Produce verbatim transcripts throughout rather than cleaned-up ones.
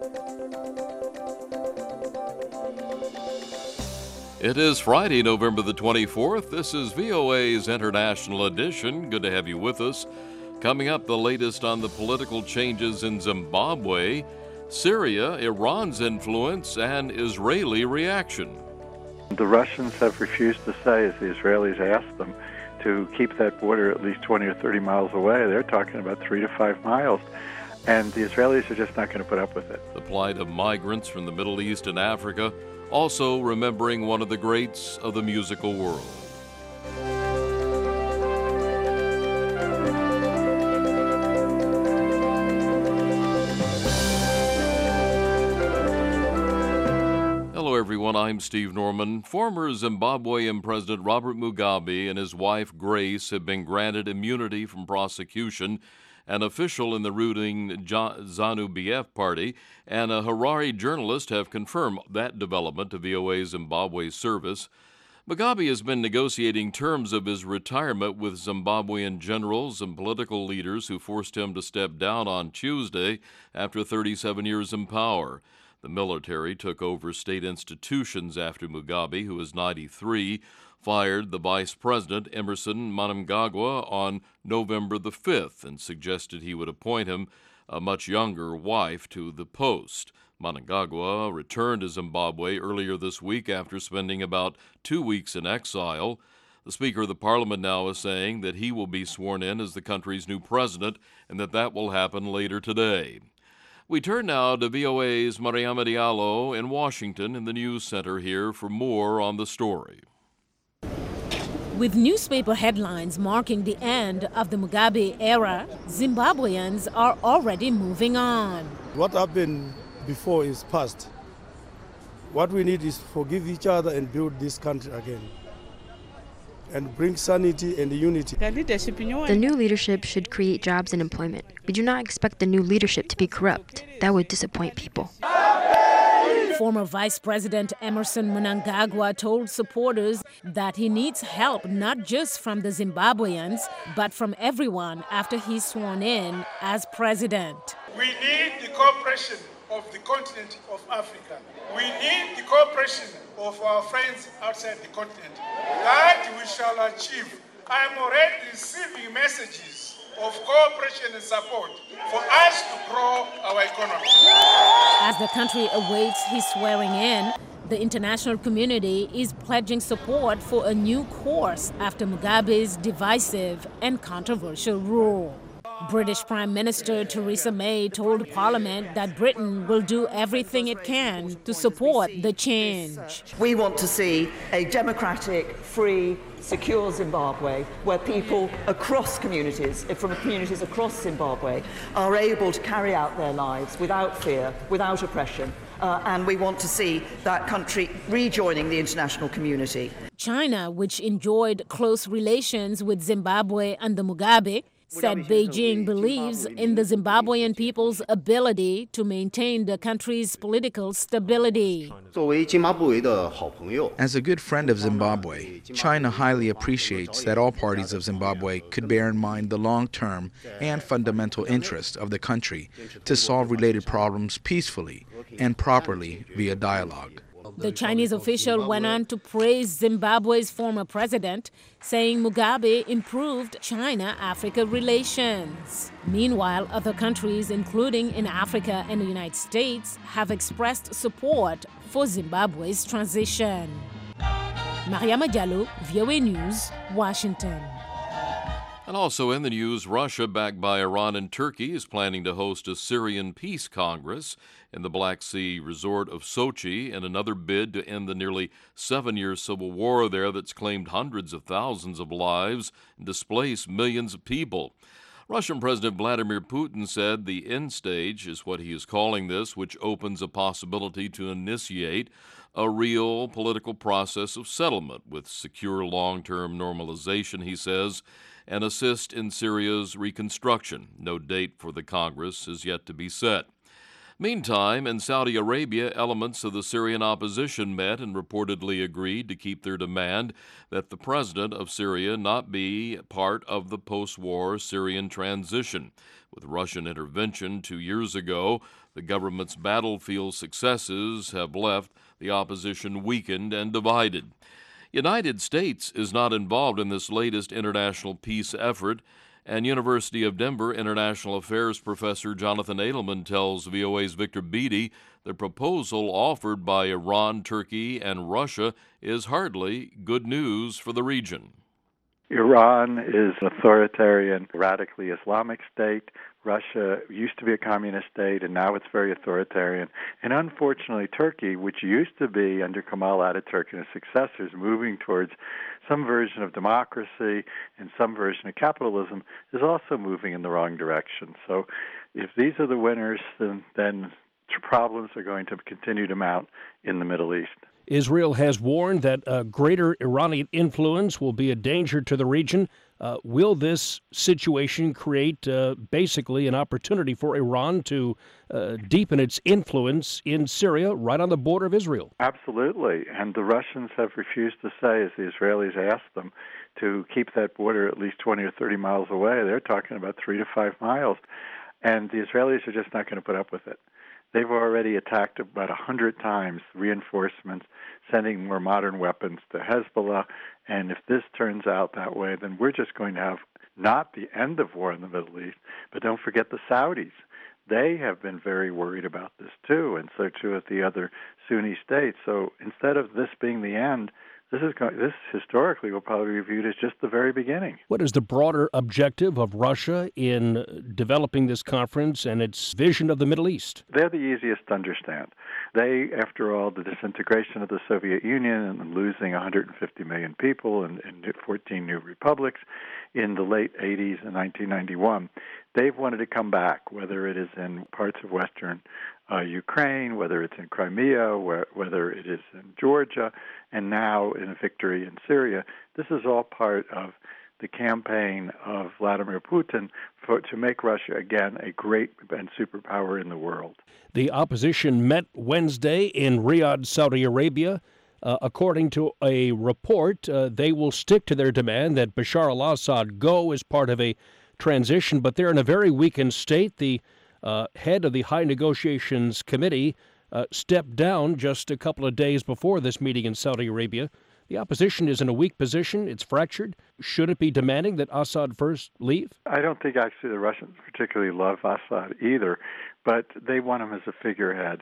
It is Friday, November the twenty-fourth. This is V O A's International Edition. Good to have you with us. Coming up, the latest on the political changes in Zimbabwe, Syria, Iran's influence, and Israeli reaction. The Russians have refused to say, as the Israelis asked them, to keep that border at least twenty or thirty miles away. They're talking about three to five miles. And the Israelis are just not going to put up with it. The plight of migrants from the Middle East and Africa, also remembering one of the greats of the musical world. Hello everyone, I'm Steve Norman. Former Zimbabwean President Robert Mugabe and his wife Grace have been granted immunity from prosecution. An official in the ruling ZANU-P F party and a Harare journalist have confirmed that development to V O A Zimbabwe service. Mugabe has been negotiating terms of his retirement with Zimbabwean generals and political leaders who forced him to step down on Tuesday after thirty-seven years in power. The military took over state institutions after Mugabe, who is ninety-three, fired the vice president, Emmerson Mnangagwa, on November the fifth and suggested he would appoint him a much younger wife to the post. Mnangagwa returned to Zimbabwe earlier this week after spending about two weeks in exile. The Speaker of the Parliament now is saying that he will be sworn in as the country's new president and that that will happen later today. We turn now to V O A's Mariama Diallo in Washington in the news center here for more on the story. With newspaper headlines marking the end of the Mugabe era, Zimbabweans are already moving on. What happened before is past. What we need is forgive each other and build this country again and bring sanity and unity. The new leadership should create jobs and employment. We do not expect the new leadership to be corrupt. That would disappoint people. Former Vice President Emmerson Mnangagwa told supporters that he needs help not just from the Zimbabweans, but from everyone after he's sworn in as president. We need the cooperation of the continent of Africa. We need the cooperation of our friends outside the continent. That we shall achieve. I am already receiving messages of cooperation and support for us to grow our economy. As the country awaits his swearing in, the international community is pledging support for a new course after Mugabe's divisive and controversial rule. British Prime Minister Theresa May told Parliament that Britain will do everything it can to support the change. We want to see a democratic, free, secure Zimbabwe where people across communities, from communities across Zimbabwe, are able to carry out their lives without fear, without oppression. Uh, and we want to see that country rejoining the international community. China, which enjoyed close relations with Zimbabwe under Mugabe, said Beijing believes in the Zimbabwean people's ability to maintain the country's political stability. As a good friend of Zimbabwe, China highly appreciates that all parties of Zimbabwe could bear in mind the long-term and fundamental interest of the country to solve related problems peacefully and properly via dialogue. The Chinese official went on to praise Zimbabwe's former president, saying Mugabe improved China-Africa relations. Meanwhile, other countries, including in Africa and the United States, have expressed support for Zimbabwe's transition. Mariama Diallo, V O A News, Washington. And also in the news, Russia, backed by Iran and Turkey, is planning to host a Syrian peace congress in the Black Sea resort of Sochi in another bid to end the nearly seven-year civil war there that's claimed hundreds of thousands of lives and displaced millions of people. Russian President Vladimir Putin said the end stage is what he is calling this, which opens a possibility to initiate a real political process of settlement with secure long-term normalization, he says, and assist in Syria's reconstruction. No date for the Congress is yet to be set. Meantime, in Saudi Arabia, elements of the Syrian opposition met and reportedly agreed to keep their demand that the president of Syria not be part of the post-war Syrian transition. With Russian intervention two years ago, The government's battlefield successes have left the opposition weakened and divided. United States is not involved in this latest international peace effort, and University of Denver International Affairs professor Jonathan Edelman tells V O A's Victor Beattie the proposal offered by Iran, Turkey, and Russia is hardly good news for the region. Iran is an authoritarian, radically Islamic state. Russia used to be a communist state, and now it's very authoritarian. And unfortunately, Turkey, which used to be under Kemal Ataturk and his successors, moving towards some version of democracy and some version of capitalism, is also moving in the wrong direction. So if these are the winners, then, then problems are going to continue to mount in the Middle East. Israel has warned that uh, greater Iranian influence will be a danger to the region. Uh, will this situation create uh, basically an opportunity for Iran to uh, deepen its influence in Syria, right on the border of Israel? Absolutely. And the Russians have refused to say, as the Israelis asked them, to keep that border at least twenty or thirty miles away. They're talking about three to five miles. And the Israelis are just not going to put up with it. They've already attacked about a hundred times, reinforcements, sending more modern weapons to Hezbollah. And if this turns out that way, then we're just going to have not the end of war in the Middle East, but don't forget the Saudis. They have been very worried about this too, and so too have the other Sunni states. So instead of this being the end, This is this historically will probably be viewed as just the very beginning. What is the broader objective of Russia in developing this conference and its vision of the Middle East? They're the easiest to understand. They, after all, the disintegration of the Soviet Union and losing one hundred fifty million people and, and fourteen new republics in the late eighties and nineteen ninety-one, they've wanted to come back, whether it is in parts of Western Uh, Ukraine, whether it's in Crimea, where, whether it is in Georgia, and now in a victory in Syria. This is all part of the campaign of Vladimir Putin for, to make Russia, again, a great and superpower in the world. The opposition met Wednesday in Riyadh, Saudi Arabia. Uh, according to a report, uh, they will stick to their demand that Bashar al-Assad go as part of a transition, but they're in a very weakened state. The Uh, head of the High Negotiations Committee uh, stepped down just a couple of days before this meeting in Saudi Arabia. The opposition is in a weak position. It's fractured. Should it be demanding that Assad first leave? I don't think actually the Russians particularly love Assad either, but they want him as a figurehead.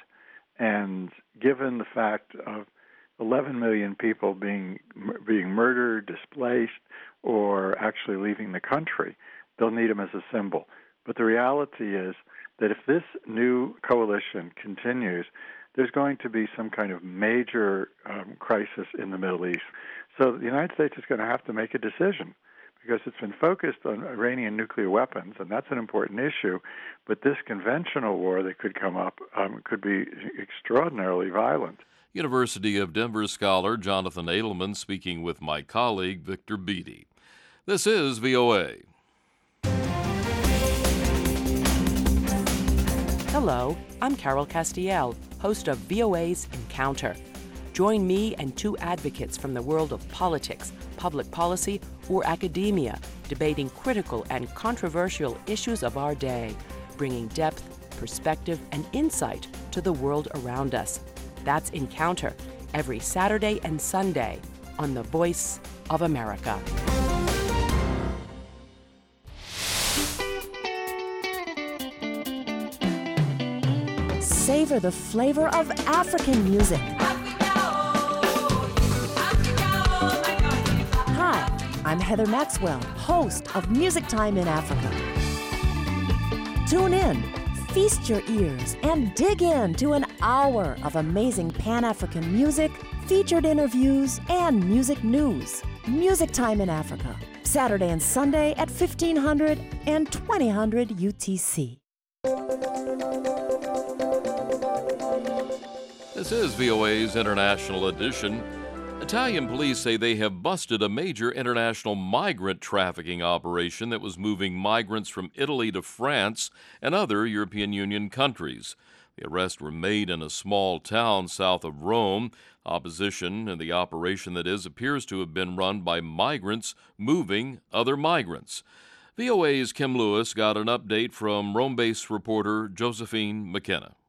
And given the fact of eleven million people being being murdered, displaced, or actually leaving the country, they'll need him as a symbol. But the reality is that if this new coalition continues, there's going to be some kind of major um, crisis in the Middle East. So the United States is going to have to make a decision because it's been focused on Iranian nuclear weapons, and that's an important issue. But this conventional war that could come up um, could be extraordinarily violent. University of Denver scholar Jonathan Edelman speaking with my colleague Victor Beattie. This is V O A. Hello, I'm Carol Castiel, host of V O A's Encounter. Join me and two advocates from the world of politics, public policy, or academia, debating critical and controversial issues of our day, bringing depth, perspective, and insight to the world around us. That's Encounter, every Saturday and Sunday on The Voice of America. Savor the flavor of African music. Hi, I'm Heather Maxwell, host of Music Time in Africa. Tune in, feast your ears, and dig in to an hour of amazing Pan-African music, featured interviews, and music news. Music Time in Africa, Saturday and Sunday at fifteen hundred and twenty hundred U T C. This is V O A's International Edition. Italian police say they have busted a major international migrant trafficking operation that was moving migrants from Italy to France and other European Union countries. The arrests were made in a small town south of Rome. Opposition in the operation, that is, appears to have been run by migrants moving other migrants. V O A's Kim Lewis got an update from Rome-based reporter Josephine McKenna.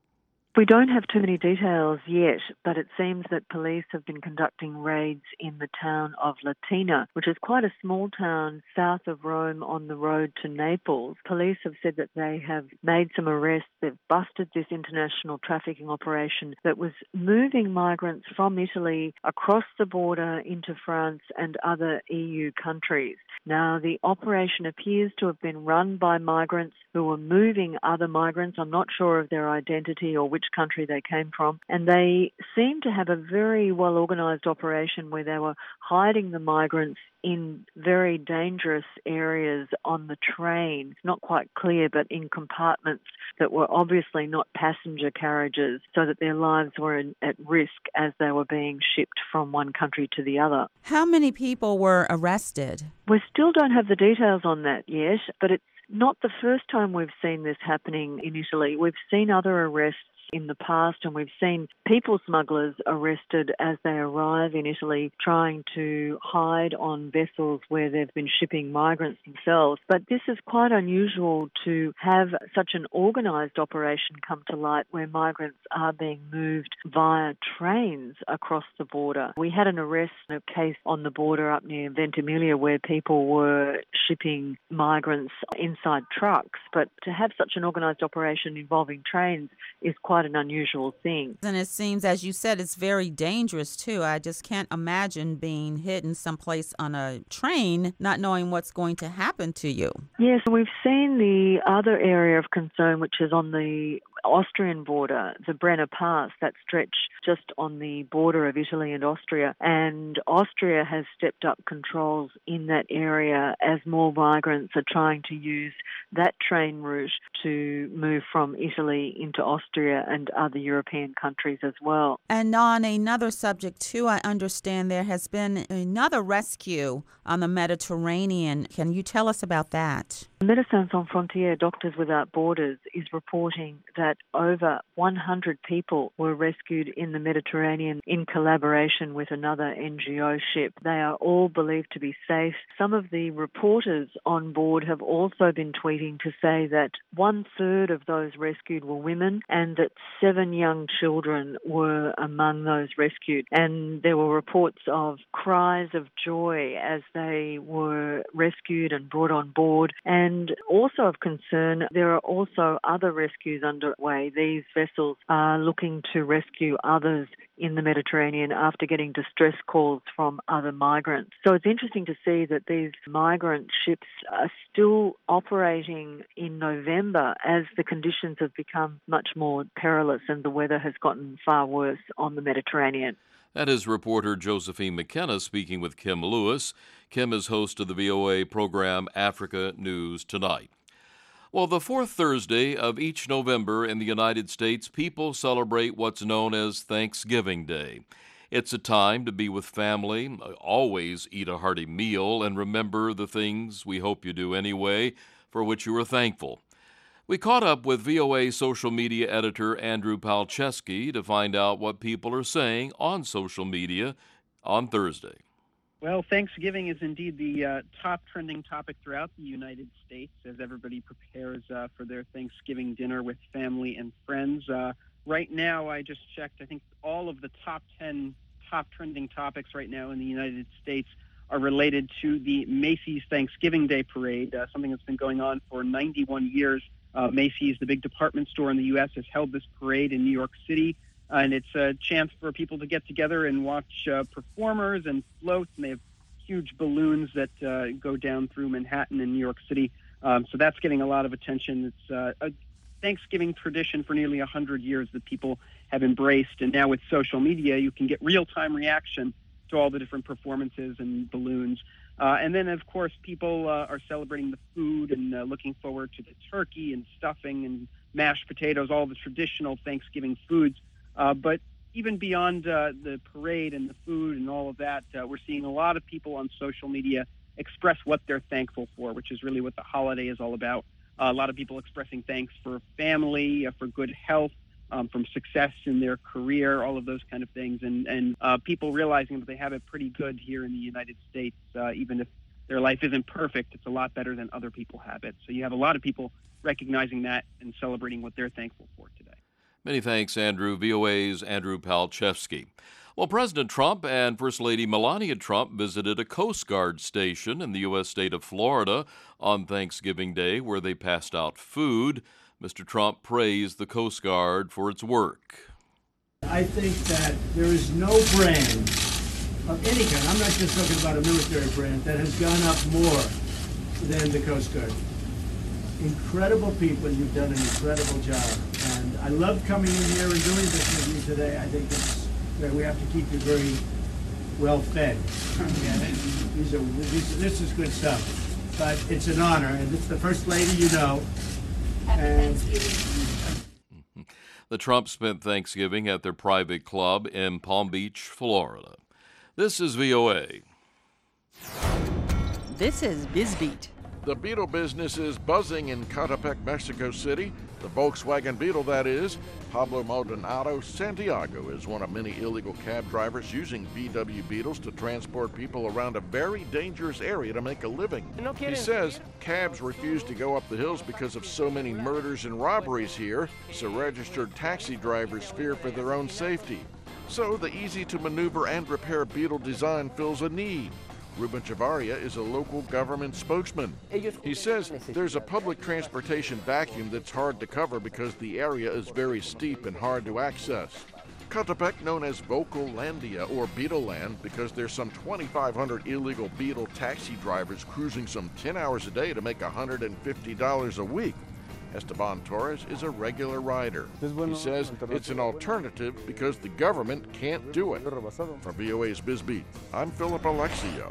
We don't have too many details yet, but it seems that police have been conducting raids in the town of Latina, which is quite a small town south of Rome on the road to Naples. Police have said that they have made some arrests. They've busted this international trafficking operation that was moving migrants from Italy across the border into France and other E U countries. Now, the operation appears to have been run by migrants who were moving other migrants. I'm not sure of their identity or which country they came from. And they seem to have a very well-organised operation where they were hiding the migrants in very dangerous areas on the train. It's not quite clear, but in compartments that were obviously not passenger carriages, so that their lives were in, at risk as they were being shipped from one country to the other. How many people were arrested? We still don't have the details on that yet, but it's not the first time we've seen this happening in Italy. We've seen other arrests in the past, and we've seen people smugglers arrested as they arrive in Italy trying to hide on vessels where they've been shipping migrants themselves. But this is quite unusual to have such an organised operation come to light where migrants are being moved via trains across the border. We had an arrest, a case on the border up near Ventimiglia where people were shipping migrants inside trucks, but to have such an organised operation involving trains is quite an unusual thing. And it seems, as you said, it's very dangerous too. I just can't imagine being hidden someplace on a train, not knowing what's going to happen to you. Yes, we've seen the other area of concern, which is on the Austrian border, the Brenner Pass, that stretch just on the border of Italy and Austria. And Austria has stepped up controls in that area as more migrants are trying to use that train route to move from Italy into Austria and other European countries as well. And on another subject too, I understand there has been another rescue on the Mediterranean. Can you tell us about that? Médecins Sans Frontières, Doctors Without Borders, is reporting that over one hundred people were rescued in the Mediterranean in collaboration with another N G O ship. They are all believed to be safe. Some of the reporters on board have also been tweeting to say that one-third of those rescued were women and that seven young children were among those rescued. And there were reports of cries of joy as they were rescued and brought on board. And also of concern, there are also other rescues underway. These vessels are looking to rescue others in the Mediterranean after getting distress calls from other migrants. So it's interesting to see that these migrant ships are still operating in November as the conditions have become much more perilous and the weather has gotten far worse on the Mediterranean. That is reporter Josephine McKenna speaking with Kim Lewis. Kim is host of the V O A program Africa News Tonight. Well, the fourth Thursday of each November in the United States, people celebrate what's known as Thanksgiving Day. It's a time to be with family, always eat a hearty meal, and remember the things we hope you do anyway, for which you are thankful. We caught up with V O A social media editor Andrew Palczewski to find out what people are saying on social media on Thursday. Well, Thanksgiving is indeed the uh, top trending topic throughout the United States as everybody prepares uh, for their Thanksgiving dinner with family and friends. Uh, right now, I just checked, I think all of the top ten top trending topics right now in the United States are related to the Macy's Thanksgiving Day Parade, uh, something that's been going on for ninety-one years. Uh, Macy's, the big department store in the U S, has held this parade in New York City. Uh, and it's a chance for people to get together and watch uh, performers and floats. And they have huge balloons that uh, go down through Manhattan and New York City. Um, so that's getting a lot of attention. It's uh, a Thanksgiving tradition for nearly one hundred years that people have embraced. And now with social media, you can get real-time reaction to all the different performances and balloons. Uh, and then, of course, people uh, are celebrating the food and uh, looking forward to the turkey and stuffing and mashed potatoes, all the traditional Thanksgiving foods. Uh, but even beyond uh, the parade and the food and all of that, uh, we're seeing a lot of people on social media express what they're thankful for, which is really what the holiday is all about. Uh, a lot of people expressing thanks for family, uh, for good health, um, from success in their career, all of those kind of things. And, and uh, people realizing that they have it pretty good here in the United States, uh, even if their life isn't perfect, it's a lot better than other people have it. So you have a lot of people recognizing that and celebrating what they're thankful for today. Many thanks, Andrew. V O A's Andrew Palczewski. Well, President Trump and First Lady Melania Trump visited a Coast Guard station in the U S state of Florida on Thanksgiving Day, where they passed out food. Mister Trump praised the Coast Guard for its work. I think that there is no brand of any kind, I'm not just talking about a military brand, that has gone up more than the Coast Guard. Incredible people, you've done an incredible job. And I love coming in here and doing this with you today. I think it's, that we have to keep you very well fed. Yeah, these are, these, this is good stuff. But it's an honor, and it's the First Lady you know. And the Trumps spent Thanksgiving at their private club in Palm Beach, Florida. This is V O A. This is BizBeat. The Beetle business is buzzing in Catepec, Mexico City. The Volkswagen Beetle, that is. Pablo Maldonado Santiago is one of many illegal cab drivers using V W Beetles to transport people around a very dangerous area to make a living. No he says cabs refuse to go up the hills because of so many murders and robberies here, so registered taxi drivers fear for their own safety. So the easy-to-maneuver and repair Beetle design fills a need. Ruben Chavarria is a local government spokesman. He says there's a public transportation vacuum that's hard to cover because the area is very steep and hard to access. Catepec, known as Vocalandia or Beetle Land, because there's some twenty-five hundred illegal Beetle taxi drivers cruising some ten hours a day to make one hundred fifty dollars a week. Esteban Torres is a regular rider. He says it's an alternative because the government can't do it. For V O A's BizBeat, I'm Philip Alexio.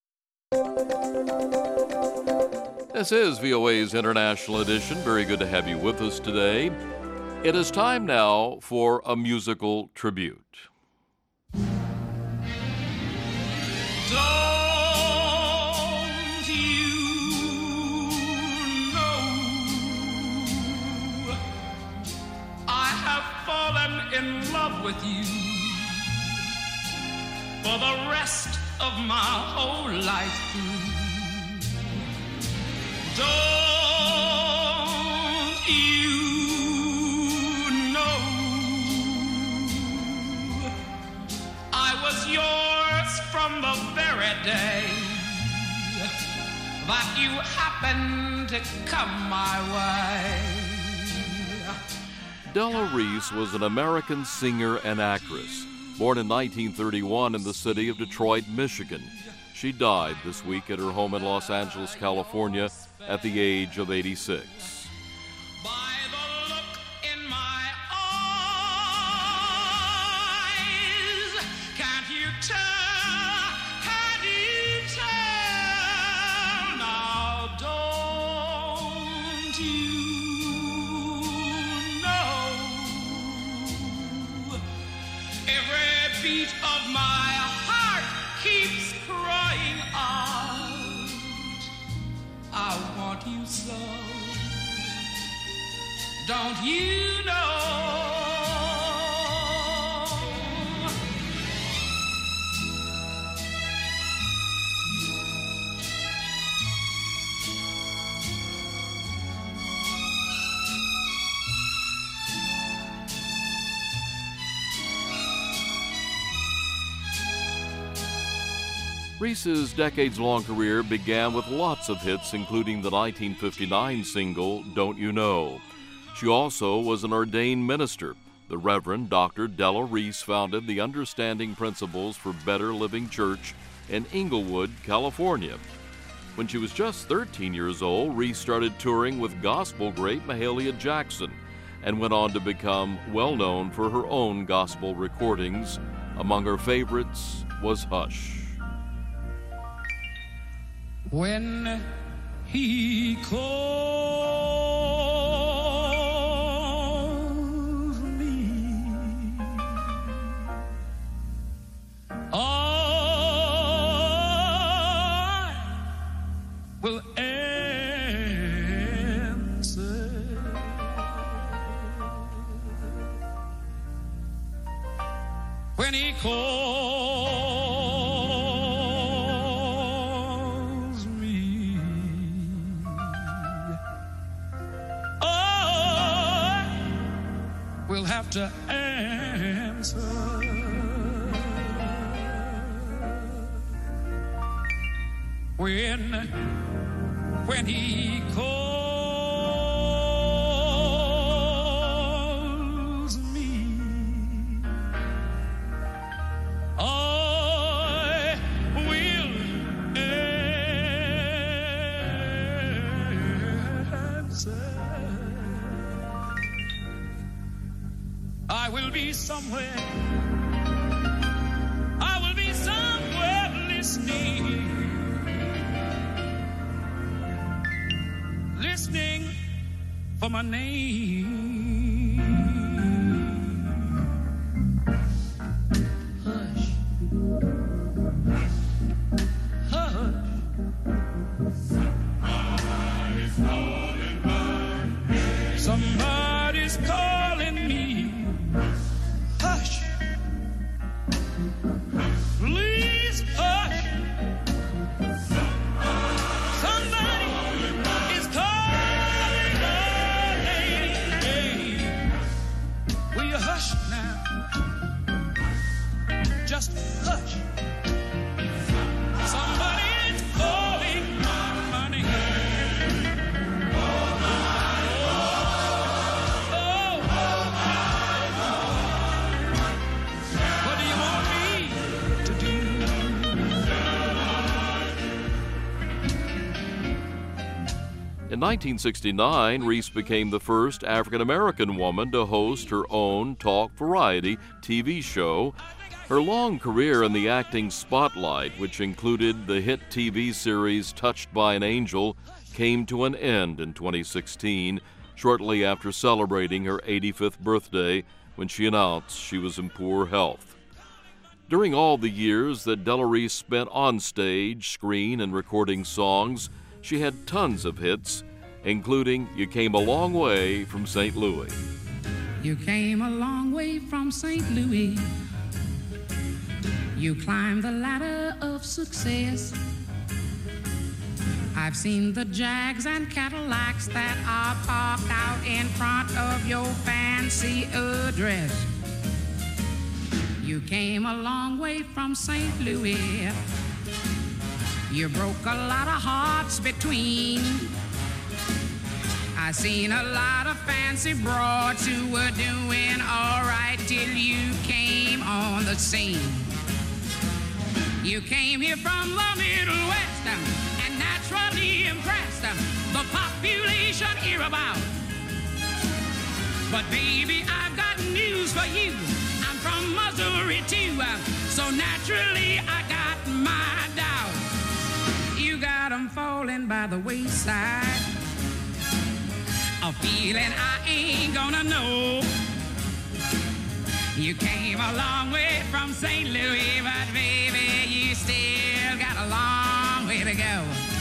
This is V O A's International Edition. Very good to have you with us today. It is time now for a musical tribute. In love with you for the rest of my whole life through. Don't you know I was yours from the very day that you happened to come my way. Della Reese was an American singer and actress, born in nineteen thirty-one in the city of Detroit, Michigan. She died this week at her home in Los Angeles, California, at the age of eighty-six. Beat of my heart keeps crying out, I want you so, don't you know? Reese's decades-long career began with lots of hits, including the nineteen fifty-nine single, Don't You Know. She also was an ordained minister. The Reverend Doctor Della Reese founded the Understanding Principles for Better Living Church in Inglewood, California. When she was just thirteen years old, Reese started touring with gospel great Mahalia Jackson and went on to become well-known for her own gospel recordings. Among her favorites was Hush. When he calls me, I will answer. When he calls have just answer. When, when he calls me, I will answer. I will be somewhere, I will be somewhere listening. Listening for my name. Hush. Hush. Somebody's calling my name. Somebody's calling me. Hush. Please hush. Somebody is calling my name. Will you hush now? Just hush. Somebody is calling my name. Oh, what do you want me to do? In nineteen sixty-nine, Reese became the first African-American woman to host her own talk variety T V show. Her long career in the acting spotlight, which included the hit T V series Touched by an Angel, came to an end in twenty sixteen, shortly after celebrating her eighty-fifth birthday, when she announced she was in poor health. During all the years that Della Reese spent on stage, screen, and recording songs, she had tons of hits, including You Came a Long Way from Saint Louis. You came a long way from Saint Louis. You climbed the ladder of success. I've seen the Jags and Cadillacs that are parked out in front of your fancy address. You came a long way from Saint Louis. You broke a lot of hearts between. I seen a lot of fancy broads who were doing all right till you came on the scene. You came here from the Middle West and naturally impressed the population hereabout. But baby, I've got news for you. I'm from Missouri too, so naturally I got my doubts. You got 'em falling by the wayside, a feeling I ain't gonna know. You came a long way from Saint Louis, but baby, you still got a long way to go.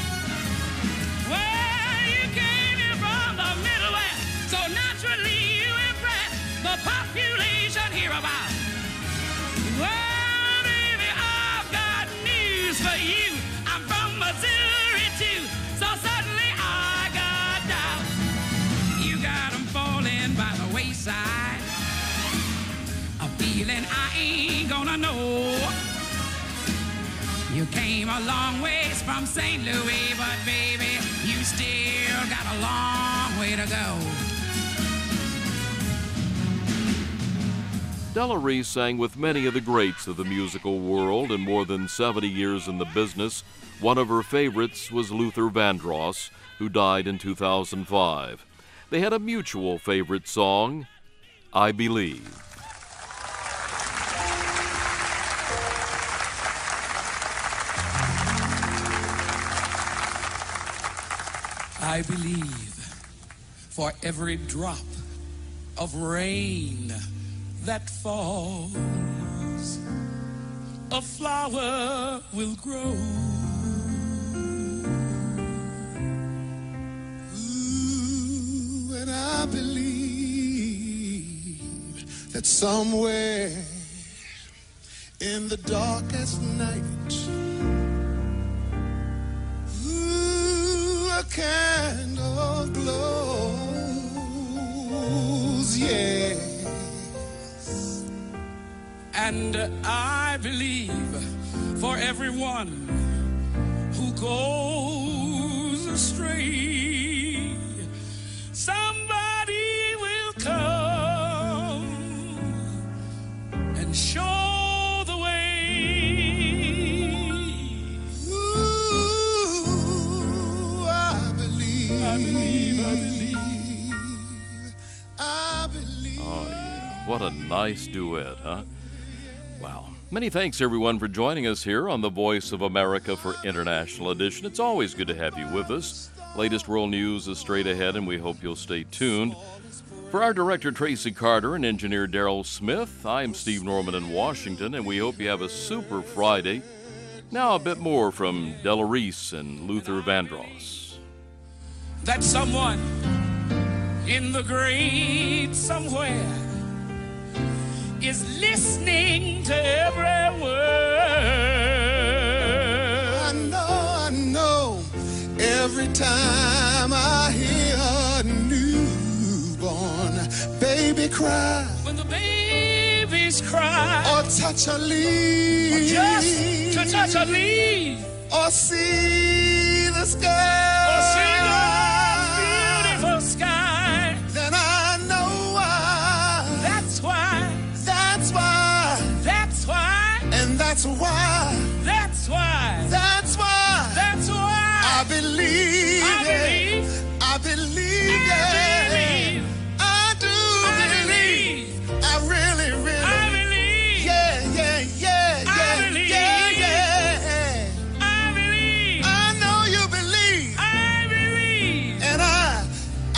Well, you came here from the Middle West, so naturally you impressed the population hereabout. Well, baby, I've got news for you. I'm from Missouri too, so suddenly I got doubts. You got 'em falling by the wayside, a feeling I ain't gonna know. You came a long ways from Saint Louis, but baby, you still got a long way to go. Della Reese sang with many of the greats of the musical world in more than seventy years in the business. One of her favorites was Luther Vandross, who died in two thousand five. They had a mutual favorite song, I Believe. I believe for every drop of rain that falls, a flower will grow. Ooh, and I believe that somewhere in the darkest night, a candle glows, yeah. And I believe for everyone who goes astray, somebody will come and show the way. Ooh, I believe, I believe, I believe, I believe. Oh, yeah. What a nice duet, huh? Wow. Many thanks, everyone, for joining us here on the Voice of America for International Edition. It's always good to have you with us. Latest world news is straight ahead, and we hope you'll stay tuned. For our director, Tracy Carter, and engineer Daryl Smith, I'm Steve Norman in Washington, and we hope you have a super Friday. Now a bit more from Della Reese and Luther Vandross. That someone in the great somewhere is listening to every word. I know, I know, every time I hear a newborn baby cry, when the babies cry, or touch a leaf, or just to touch a leaf, or see the sky, or see the beautiful sky, then I know why. That's why. That's why. That's why. And that's why. That's why. That's why. That's why. I believe. I believe. I believe. I believe. I do I believe. believe. I really, really. I believe. Yeah, yeah, yeah, yeah. I believe. Yeah, yeah. I believe. I know you believe. I believe. And I. I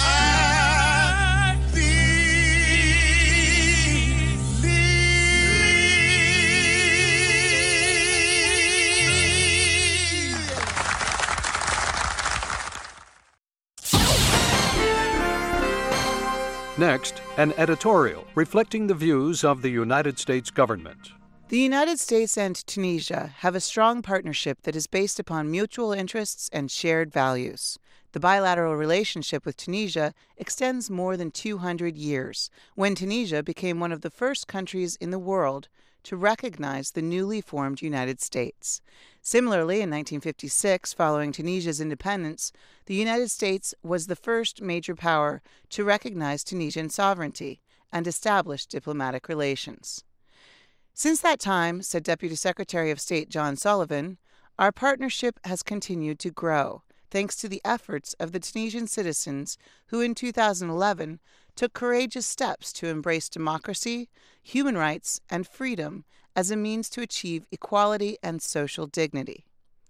Next, an editorial reflecting the views of the United States government. The United States and Tunisia have a strong partnership that is based upon mutual interests and shared values. The bilateral relationship with Tunisia extends more than two hundred years, when Tunisia became one of the first countries in the world to recognize the newly formed United States. Similarly, in nineteen fifty-six, following Tunisia's independence, the United States was the first major power to recognize Tunisian sovereignty and establish diplomatic relations. Since that time, said Deputy Secretary of State John Sullivan, our partnership has continued to grow, thanks to the efforts of the Tunisian citizens who in two thousand eleven took courageous steps to embrace democracy, human rights, and freedom as a means to achieve equality and social dignity.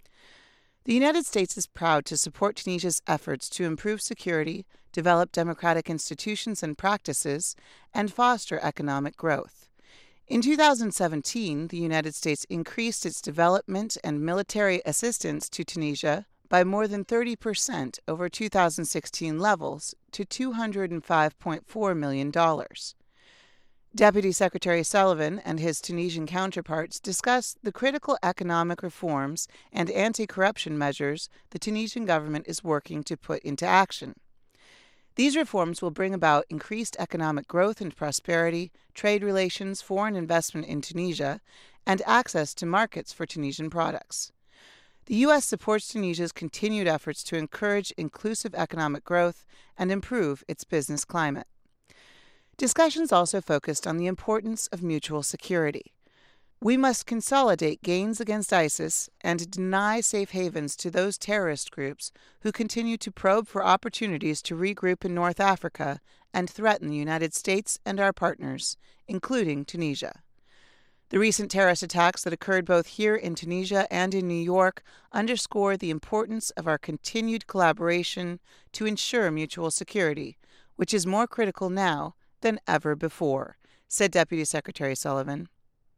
The United States is proud to support Tunisia's efforts to improve security, develop democratic institutions and practices, and foster economic growth. In two thousand seventeen, the United States increased its development and military assistance to Tunisia by more than thirty percent over two thousand sixteen levels to two hundred five point four million dollars. Deputy Secretary Sullivan and his Tunisian counterparts discussed the critical economic reforms and anti-corruption measures the Tunisian government is working to put into action. These reforms will bring about increased economic growth and prosperity, trade relations, foreign investment in Tunisia, and access to markets for Tunisian products. The U S supports Tunisia's continued efforts to encourage inclusive economic growth and improve its business climate. Discussions also focused on the importance of mutual security. We must consolidate gains against ISIS and deny safe havens to those terrorist groups who continue to probe for opportunities to regroup in North Africa and threaten the United States and our partners, including Tunisia. The recent terrorist attacks that occurred both here in Tunisia and in New York underscore the importance of our continued collaboration to ensure mutual security, which is more critical now than ever before, said Deputy Secretary Sullivan.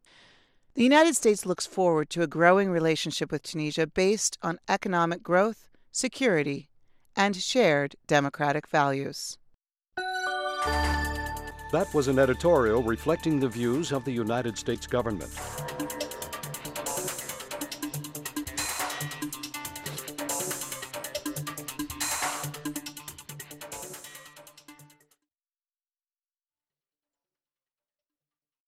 The United States looks forward to a growing relationship with Tunisia based on economic growth, security, and shared democratic values. That was an editorial reflecting the views of the United States government.